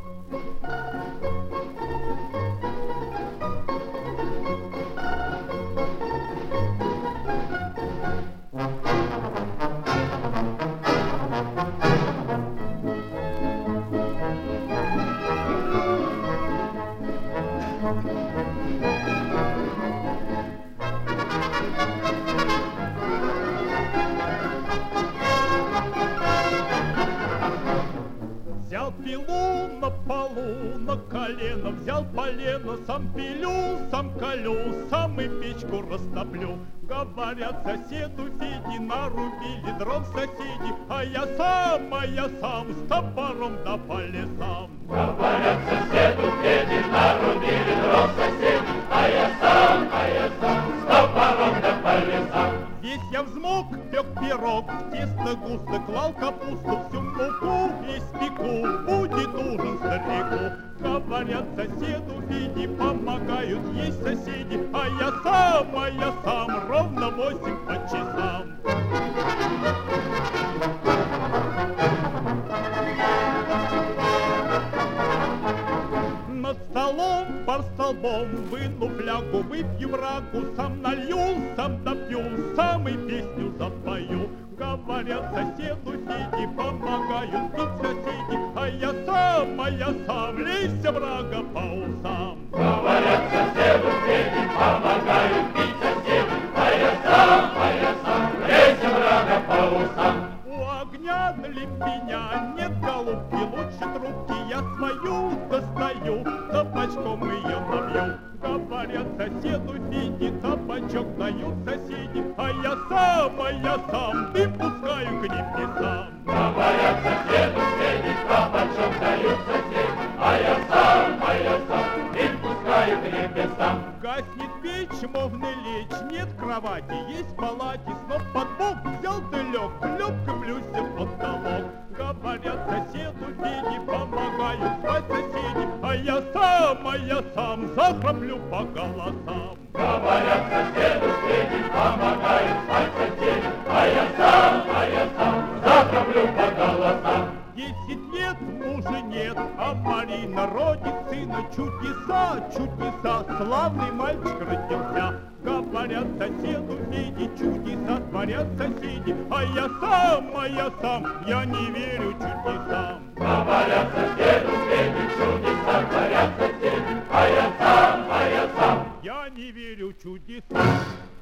Взял пилу на полу, на колено, взял полено, сам пилю, сам колю, сам и печку растоплю. Говорят, соседу Феде нарубили дров соседи, а я сам с топором да по лесам. Говорят, соседу Феде нарубили дров соседи, а я сам с топором да по лесам. Весь я взмок, пек пирог, в тесто густо клал капусту, всю муку испеку, будет ужин старику. Говорят, соседу Феде помогают есть соседи, а я сам, ровно 8 по часам. Над столом, под столбом, выну флягу, выпью брагу, сам налью, сам допью, сам и песню запою. Говорят, соседу Феде помогают пить соседи, а я сам, лейся, брага, по усам. Говорят, соседу Феде помогают пить соседи, а я сам, лейся, брага, по усам. У огня налить меня, нет голубки, лучше трубки, я свою достаю, табачком ее набью. Говорят, соседу Феде табачок дают соседи, а я сам, дым пускаю к небесам. Говорят, соседу Феде табачок дают соседи, а я сам, дым пускаю к небесам. Гаснет печь, можно лечь, нет кровати, есть палатис, но под бок взял ты лег, плюсь в потолок. Говорят, соседу Феде помогают спать соседи, а я сам, захраплю по голосам. Говорят, соседу Феде помогают спать соседи, а я сам, захраплю по голосам. 10 лет мужа нет, а Марина родит сына. Чудеса, славный мальчик родился. Говорят, соседу Феде чудеса творят соседи, а я сам, я не верю чудесам. Говорят, соседу Феде чудеса творят соседи, а я сам, Я не верю чудесам.